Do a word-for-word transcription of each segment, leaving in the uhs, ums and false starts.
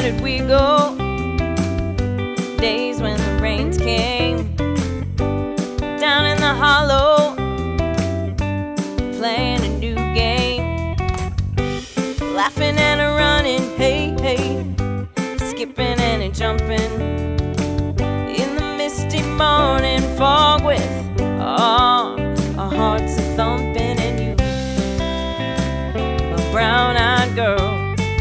did we go? Days when the rains came down in the hollow, playing a new game, laughing and a running, hey, hey, skipping and a jumping in the misty morning fog with oh, our hearts a thumping, and you, my brown-eyed girl,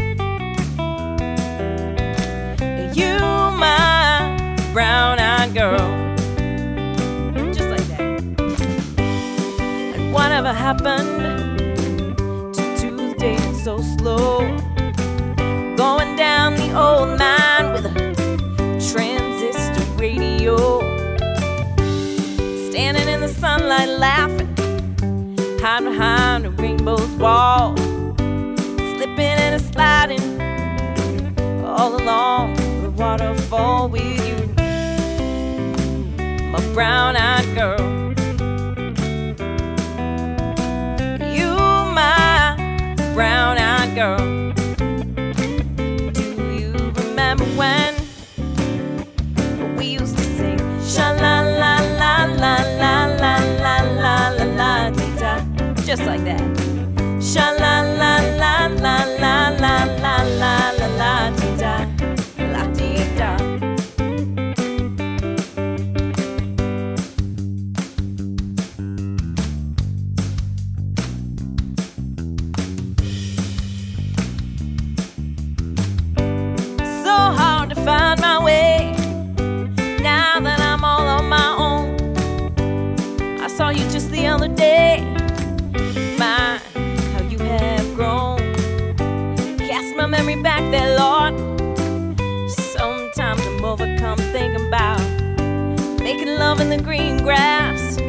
you, my brown-eyed girl, just like that. And whatever happened to Tuesday so slow, going down the old mine with a transistor radio, standing in the sunlight laughing, hide behind a rainbow's wall, slipping and a sliding all along the waterfall with you, my brown-eyed girl, you, my brown-eyed girl. Do you remember when we used to sing sha la la la la la la la la la la dee da, just like that, sha la la la la la la la la la la dee da, la dee da. So hard to find my way now that I'm all on my own. I saw you just the other day, my, how you have grown. Cast my memory back there, Lord. Sometimes I'm overcome thinking about making love in the green grass,